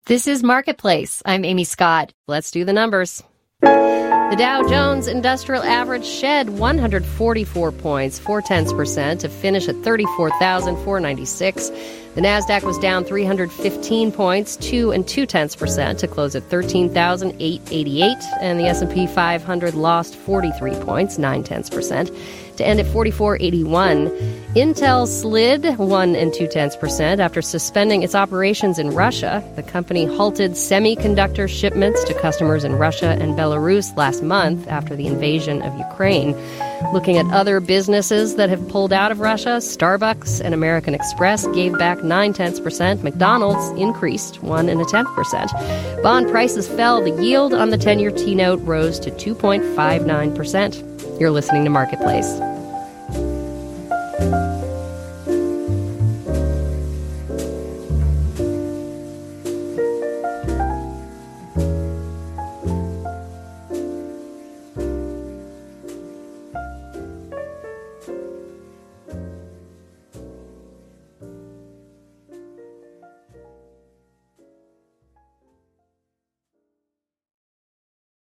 This is Marketplace. I'm Amy Scott. Let's do the numbers. The Dow Jones Industrial Average shed 144 points, 0.4%, to finish at 34,496. The Nasdaq was down 315 points, 2.2%, to close at 13,888. And the S&P 500 lost 43 points, 0.9%, to end at 4481. Intel slid 1.2% after suspending its operations in Russia. The company halted semiconductor shipments to customers in Russia and Belarus last month after the invasion of Ukraine. Looking at other businesses that have pulled out of Russia, Starbucks and American Express gave back 0.9%. McDonald's increased 1.1%. Bond prices fell. The yield on the 10-year T-note rose to 2.59%. You're listening to Marketplace.